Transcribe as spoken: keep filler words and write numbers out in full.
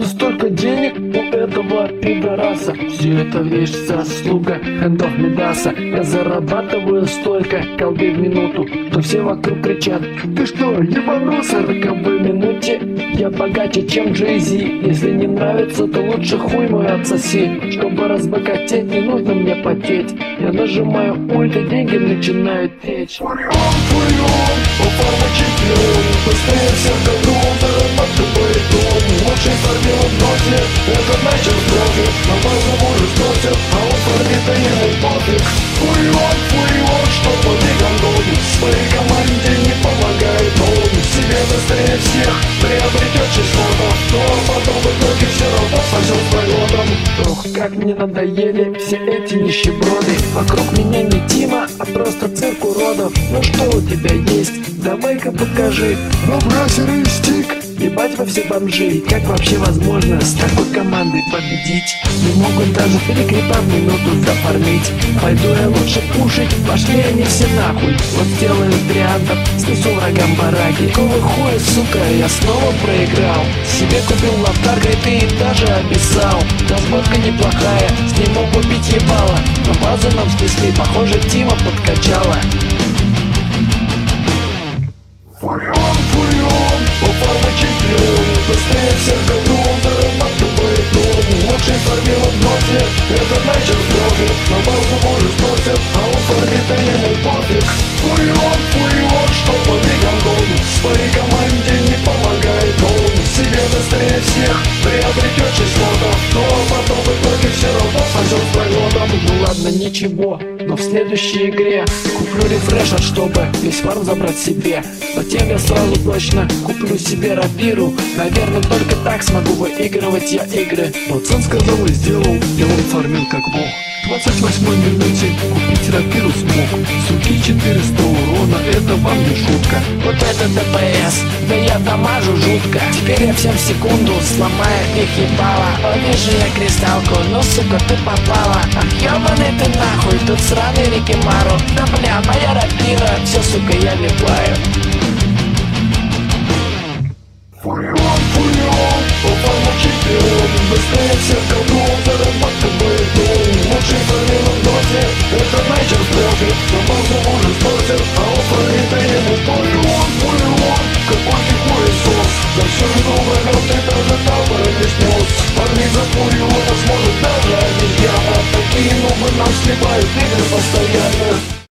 Откуда столько денег у этого пидораса? Все это лишь заслуга хэндов Мидаса. Я зарабатываю столько колды в минуту, что все вокруг кричат: ты что, ебанулся? Роковой минуте я богаче, чем Джей-Зи. Если не нравится, то лучше хуй мой отсоси. Чтобы разбогатеть, не нужно мне потеть. Я нажимаю ульт, и деньги начинают течь. Фурион, фурион, у формы чемпион. Быстрее всех году, зарабатывает он. Лучший форме в ноте, это начал профи. На базу уже сносит, а у форме-то ему пофиг. Фурион, фурион, что по мегандон. Своей команде не помогает он. Себе быстрее всех приобретет число. Но потом в итоге все равно сожжет с пролетом. Ох, как мне надоели все эти нищеброды. Вокруг меня не Тима, а просто цирк уродов. Ну что у тебя есть? Давай-ка покажи. Выбрасерый стик. Ебать во все бомжи. Как вообще возможно с такой командой победить? Не могут даже три крипа в минуту зафармить. Пойду я лучше пушить, пошли они все нахуй. Вот сделаю триантов, снесу врагам бараки. Какого хуя, сука, я снова проиграл. Себе купил лотарка и ты даже описал. Разборка неплохая, с ним мог убить ебало. Но базу нам снесли, похоже Тима подкачала. Фурион, фурион, у формы чемпион. Быстрее всех году, зарабатывает он. Лучший форме в ноте, это начал профи. На базу уже сносит, а у форме-то ему пофиг. Фурион, фурион, что по мегандону. Своей команде не помогает он. Себе быстрее всех приобретет число-то. Но потом в итоге все равно сожжет с пролетом. Ну ладно, ничего, но в следующей игре куплю рефрешер, чтобы весь фарм забрать себе. Затем я сразу точно куплю себе рапиру. Наверное, только так смогу выигрывать я игры. Пацан сказал и сделал, и он фармил как мог. В двадцать восьмой минуте купить рапиру смог. Суки, четыреста урона, это вам не шутка. Вот это ДПС, да я дамажу жутко. Теперь я всем в секунду сломаю их ебало. Повижу я кристалку, ну сука, ты попала. Ах, ёбаный ты нахуй, тут сраный Рикимару. Да бля, моя рапира, все, сука, я лепаю. Фурион, фурион, у формы чемпион. Быстрее всех голдов, зарабатывает он. Лучший форме в ноте, это начал профи. На базу уже сносит, а у форме-то ему фурион, фурион. Какой ты хуесос, за все что врагов ты даже табора не снес. Парни за фуриона сможет даже обезьяна. Такие нубы нам сливают игры постоянно.